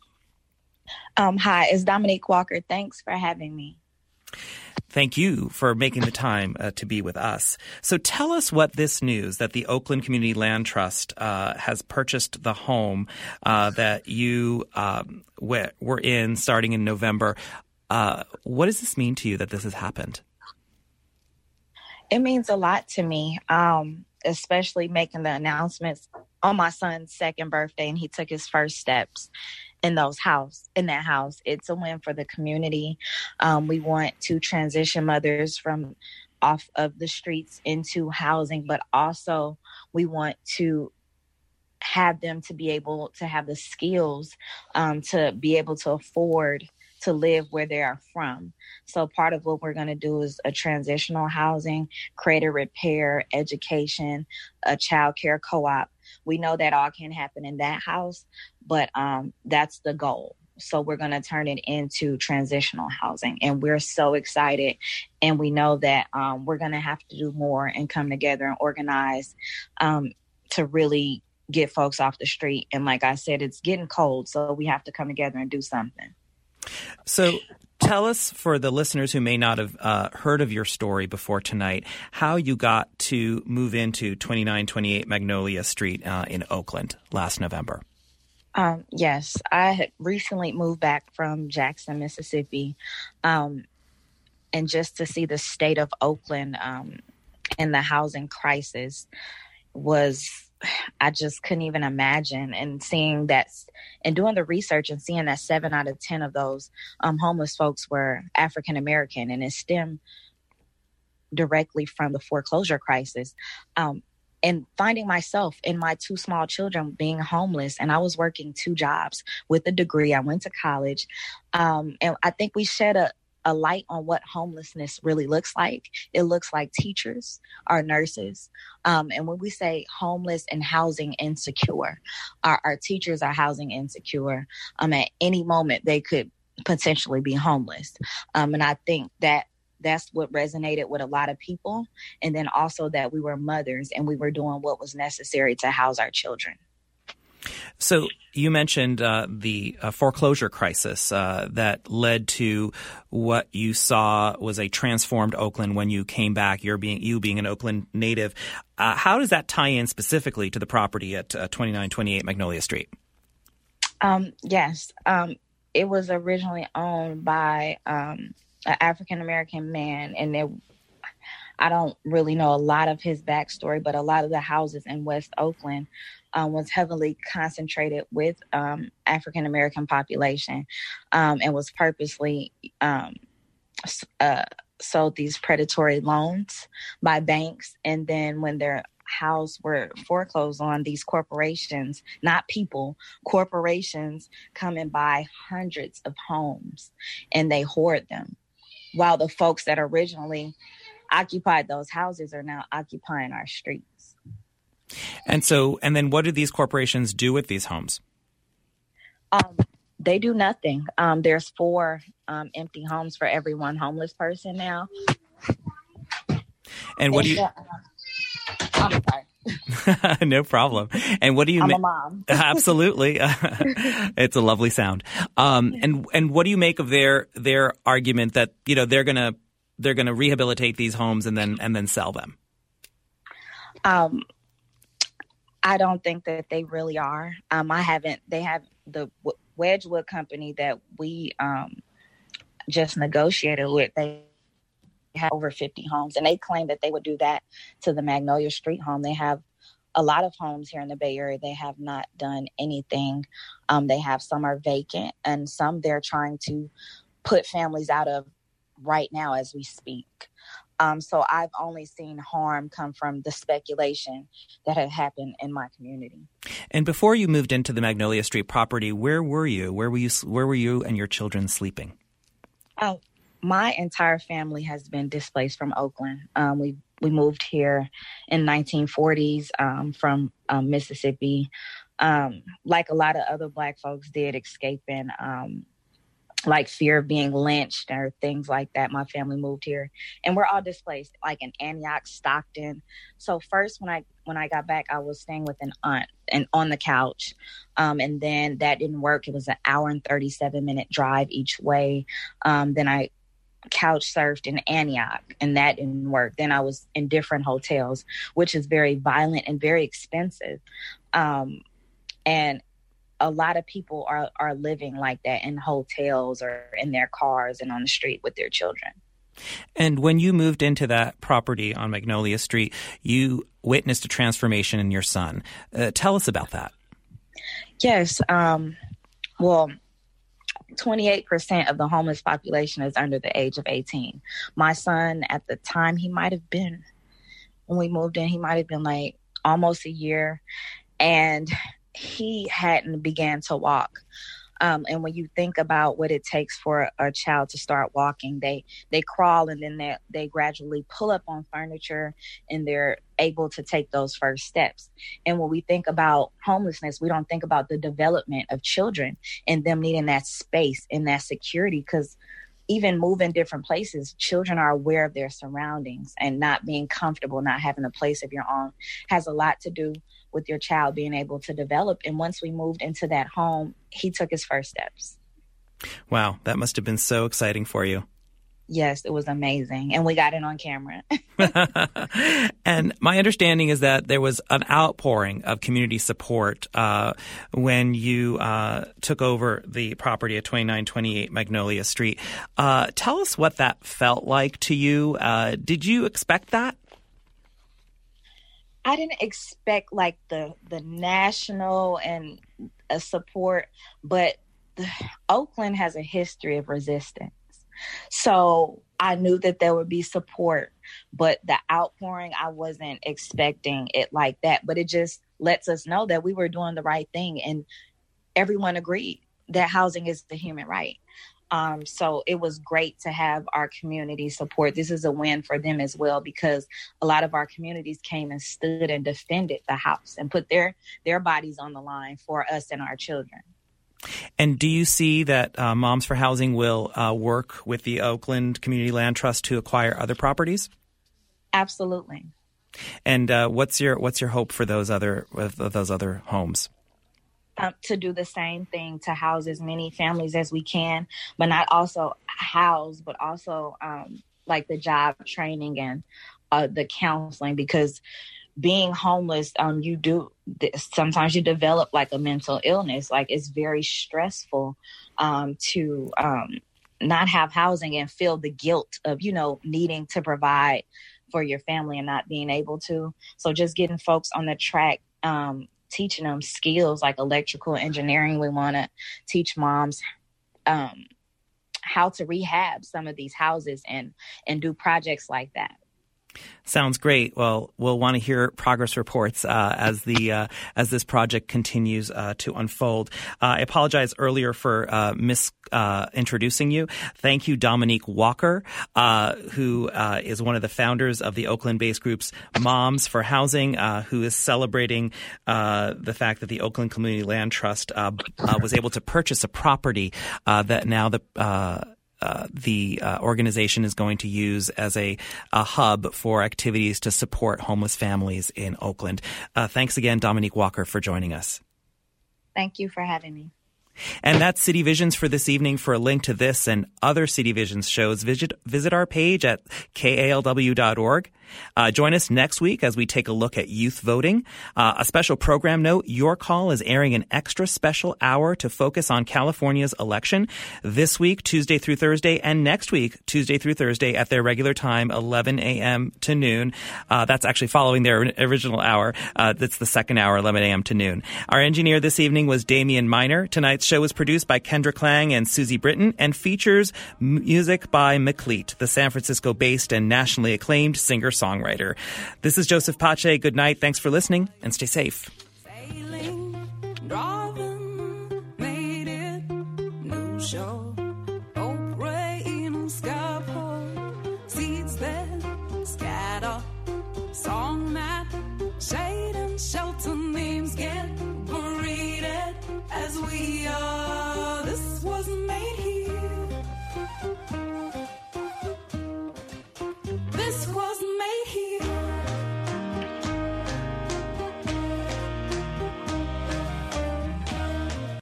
Hi, it's Dominique Walker. Thanks for having me. Thank you for making the time to be with us. So tell us what this news that the Oakland Community Land Trust has purchased the home that you were in starting in November. What does this mean to you that this has happened? It means a lot to me, especially making the announcements on my son's second birthday, and he took his first steps in that house. It's a win for the community. We want to transition mothers from off of the streets into housing, but also we want to have them to be able to have the skills to be able to afford to live where they are from. So part of what we're going to do is a transitional housing, create a repair, education, a child care co-op. We know that all can happen in that house, but that's the goal. So we're going to turn it into transitional housing. And we're so excited. And we know that we're going to have to do more and come together and organize to really get folks off the street. And like I said, it's getting cold, so we have to come together and do something. So tell us, for the listeners who may not have heard of your story before tonight, how you got to move into 2928 Magnolia Street in Oakland last November. Yes, I had recently moved back from Jackson, Mississippi, and just to see the state of Oakland and the housing crisis I just couldn't even imagine. And seeing that and doing the research and seeing that 7 out of 10 of those homeless folks were African American, and it stemmed directly from the foreclosure crisis. And finding myself and my 2 small children being homeless, and I was working 2 jobs with a degree. I went to college, and I think we shed a light on what homelessness really looks like. It looks like teachers, our nurses. And when we say homeless and housing insecure, our teachers are housing insecure. At any moment, they could potentially be homeless. And I think that's what resonated with a lot of people. And then also that we were mothers and we were doing what was necessary to house our children. So you mentioned the foreclosure crisis that led to what you saw was a transformed Oakland when you came back, you being an Oakland native. How does that tie in specifically to the property at 2928 Magnolia Street? Yes. It was originally owned by an African-American man, and I don't really know a lot of his backstory, but a lot of the houses in West Oakland was heavily concentrated with African-American population and was purposely sold these predatory loans by banks. And then when their house were foreclosed on, these corporations, not people, corporations come and buy hundreds of homes and they hoard them, while the folks that originally occupied those houses are now occupying our streets. And then what do these corporations do with these homes? They do nothing. There's 4 empty homes for every 1 homeless person now. And what do you... I'm sorry. No problem. And what do you... I'm a mom. Absolutely. It's a lovely sound. And what do you make of their argument that, they're going to rehabilitate these homes and then sell them? I don't think that they really are. They have the Wedgwood company that we just negotiated with. They have over 50 homes, and they claim that they would do that to the Magnolia Street home. They have a lot of homes here in the Bay Area, they have not done anything. They have some are vacant and some they're trying to put families out of right now as we speak. So I've only seen harm come from the speculation that had happened in my community. And before you moved into the Magnolia Street property, where were you? Where were you and your children sleeping? My entire family has been displaced from Oakland. We moved here in 1940s from Mississippi, like a lot of other Black folks did, escaping like fear of being lynched or things like that. My family moved here and we're all displaced, like in Antioch, Stockton. So first when I got back, I was staying with an aunt and on the couch. And then that didn't work. It was an hour and 37-minute drive each way. Then I couch surfed in Antioch and that didn't work. Then I was in different hotels, which is very violent and very expensive. And a lot of people are living like that in hotels or in their cars and on the street with their children. And when you moved into that property on Magnolia Street, you witnessed a transformation in your son. Tell us about that. Yes. Well, 28% of the homeless population is under the age of 18. My son, at the time, when we moved in, he might have been like almost a year. And he hadn't began to walk. And when you think about what it takes for a child to start walking, they crawl and then they gradually pull up on furniture and they're able to take those first steps. And when we think about homelessness, we don't think about the development of children and them needing that space and that security, because even moving different places, children are aware of their surroundings, and not being comfortable, not having a place of your own has a lot to do with your child being able to develop. And once we moved into that home, he took his first steps. Wow, that must have been so exciting for you. Yes, it was amazing. And we got it on camera. And my understanding is that there was an outpouring of community support when you took over the property at 2928 Magnolia Street. Tell us what that felt like to you. Did you expect that? I didn't expect like the national and support, but Oakland has a history of resistance. So I knew that there would be support, but the outpouring, I wasn't expecting it like that. But it just lets us know that we were doing the right thing, and everyone agreed that housing is a human right. So it was great to have our community support. This is a win for them as well, because a lot of our communities came and stood and defended the house and put their bodies on the line for us and our children. And do you see that Moms for Housing will work with the Oakland Community Land Trust to acquire other properties? Absolutely. And what's your hope for those other homes? To do the same thing, to house as many families as we can, but not also house, but also like the job training and the counseling, because being homeless, sometimes you develop like a mental illness. Like it's very stressful to not have housing and feel the guilt of, needing to provide for your family and not being able to. So just getting folks on the track, teaching them skills like electrical engineering. We want to teach moms how to rehab some of these houses and do projects like that. Sounds great. Well, we'll want to hear progress reports as this project continues to unfold. I apologize earlier for introducing you. Thank you, Dominique Walker, who is one of the founders of the Oakland-based groups Moms for Housing, who is celebrating the fact that the Oakland Community Land Trust was able to purchase a property that now the organization is going to use as a hub for activities to support homeless families in Oakland. Thanks again, Dominique Walker, for joining us. Thank you for having me. And that's City Visions for this evening. For a link to this and other City Visions shows, visit our page at kalw.org. Join us next week as we take a look at youth voting. A special program note, Your Call is airing an extra special hour to focus on California's election this week, Tuesday through Thursday, and next week, Tuesday through Thursday at their regular time, 11 a.m. to noon. That's actually following their original hour. That's the second hour, 11 a.m. to noon. Our engineer this evening was Damian Miner. Tonight's show was produced by Kendra Klang and Susie Britton and features music by McLeet, the San Francisco-based and nationally acclaimed singer-songwriter. This is Joseph Pace. Good night. Thanks for listening, and stay safe.